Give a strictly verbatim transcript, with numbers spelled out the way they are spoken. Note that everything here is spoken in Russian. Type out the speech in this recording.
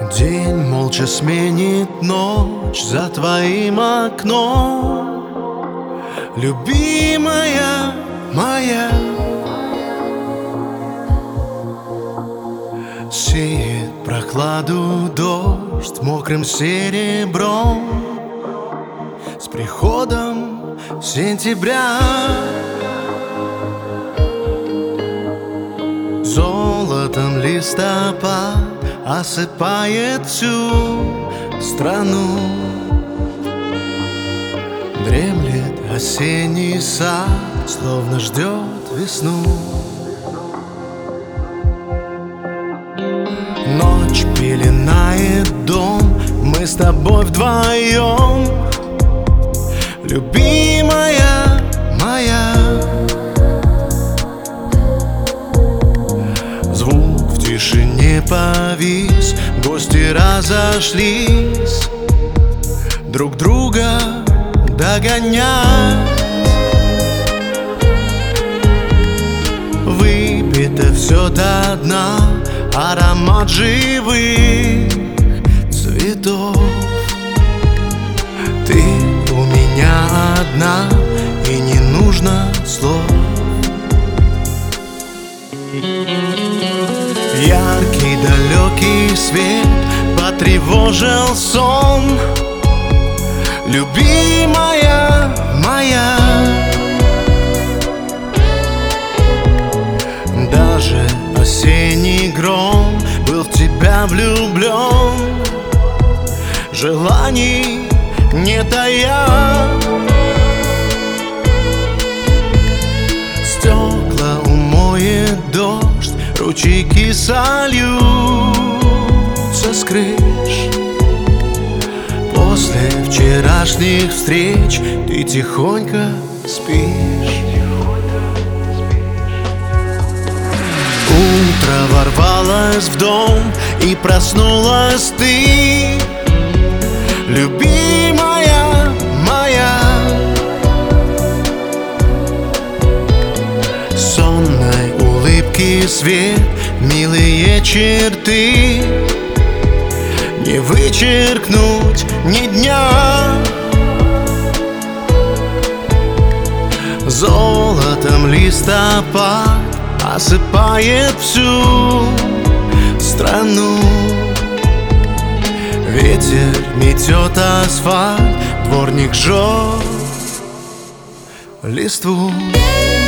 День молча сменит ночь за твоим окном. Любимая моя, сеет прохладу дождь мокрым серебром. С приходом сентября золотом листопад осыпает всю страну. Дремлет осенний сад, словно ждет весну. Ночь пеленает дом, мы с тобой вдвоем. Любимая моя, звук в тишине повис, гости разошлись, друг друга догонять. Выпито все до дна, аромат живых цветов. Ты у меня одна, и не нужно слов. Яркий далекий свет потревожил сон. Любимая моя, даже осенний гром был в тебя влюблен. Желаний не тая, стекла умоет дождь, ручейки сольются с крыш. После вчерашних встреч ты тихонько спишь. Утро ворвалось в дом, и проснулась ты, любимая моя. Сонной улыбки свет, милые черты не вычеркнуть ни дня. Золотом листопад осыпает всю страну. Ветер метет асфальт, дворник жжет листву.